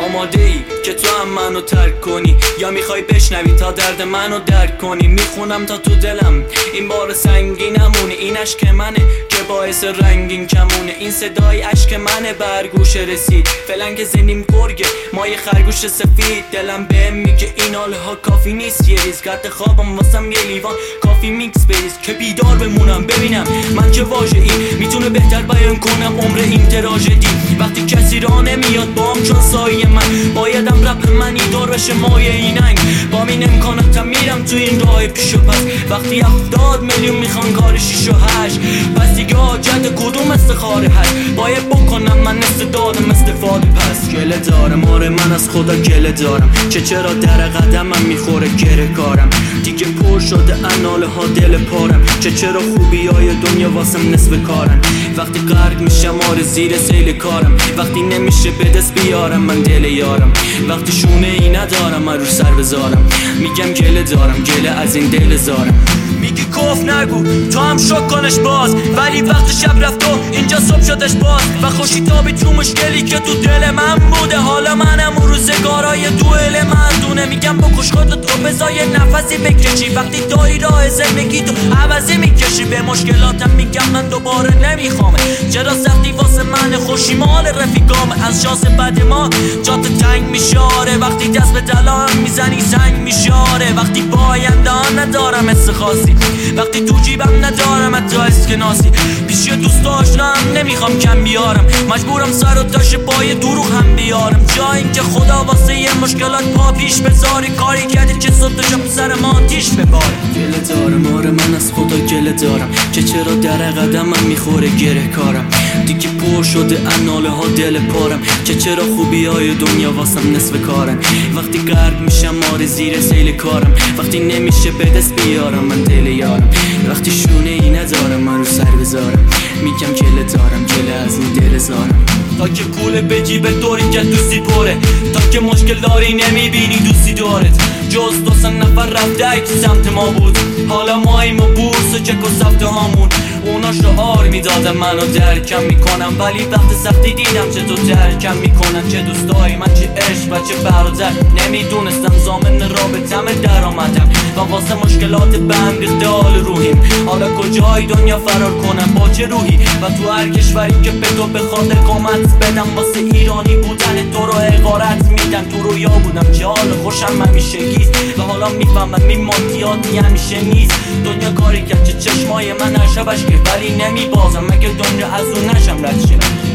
آماده ای که تو هم منو ترک کنی یا میخوای بشنوی تا درد منو درک کنی؟ میخونم تا تو دلم این بار سنگینمونه، این عشق منه که باعث رنگین کمونه، این صدای عشق منه برگوش رسید فعلا که زنیم گرگه مایه خرگوش سفید. دلم بهم میگه این حاله ها کافی نیست، یه ریز قد خوابم واسم یه لیوان کافی میکس بریز که بیدار بمونم ببینم من چه واژه‌ای میتونه بهتر بیان کنم عمر این تراژدی. وقتی کسی راه نمیاد بام چون سایه من بایدم رپ منی دور بشه مایه ایننگ با این امکاناتم میرم تو این راه پیش و پس. وقتی 70 میلیون میخوان کار 6 و 8 پس دیگه حاجت کدوم استخاره هست باید بکنم من استعدادم استفاده. پس گله دارم آره من از خدا گله دارم که چرا در قدمم میخوره گره کارم دیگه پر شده اناله ها دل پارم که چرا خوبی های دنیا واسم نصف کارن. وقتی غرق میشم آره زیر سیل کارم وقتی نمیشه به دست بیارم من دل یارم وقتی شونه ای ندارم من رو سر بذارم میگم گله دارم گله از این دل زارم. میگی کف نگو تو هم شک کنش باز ولی وقت شب رفت و اینجا صبح شدش باز و خوشی تابی تو مشکلی که تو دل من بوده حالا منم اون روزگارای دوئل مردونه. میگم بکش خودت رو بذار نفسی بکشی وقتی داری راه زندگی تو عوضی میکشی به مشکلاتم میگم من دوباره نمیخوامه چرا سختی واسه من خوشی مال رفیقامه از شانس بد ما جات تنگ میشاره وقتی دست به دلام میزنی زنگ میشاره وقتی با آینده ندارم حس خاصی وقتی تو جیبم ندارم حتی اسکناسی پیش یه دوست آشنام نمیخوام کم بیارم مجبورم سر و تاش پای دروغ هم بیارم جا اینکه خدا واسه یه مشکلات پا پیش بذاری کاری کردی که صد شب سر ما آتیش بباره. گله دارم آره من از خدا گله دارم که چرا در قدمم میخوره گره کارم دیگه پر شده اناله ها دل پارم که چرا خوبی های دنیا واسم نصف کارن وقتی غرق میشم آره زیر سیل کارم وقتی نمیشه به دست بیارم من دل یارم وقتی شونه ای ندارم من رو سر بذارم میگم گله دارم گله از این دل زارم. تا که پول به جیب دوری که دوستی پره تا که مشکل داری نمیبینی دوستی دارت جز 2 نفر رفته که سمت ما بود حالا ماییم و بورس و چک و سفته هامون اونا شعار میدادن منو درکم میکنم ولی وقت سختی دیدم چه تو درکم میکنن چه دوستایی من چه عشق و چه برادر نمیدونستم زامن رابطم در آمدم و واسه مشکلات بهم ریخته حال روحیم حالا کجای دنیا فرار کنم با چه روحی و تو هر کشوری که به تو بخواد اقامت بدم واسه ایرانی بودن تو رو حقارت میدم تو رویا بودم چه حال خوشم همیشه گیست و حالا میفهمم این مادیاتی همیشه نیست دنیا کاری کرد چه چشمای من هر شبش که ولی نمیبازم مگه دنیا از اون نشم رد شه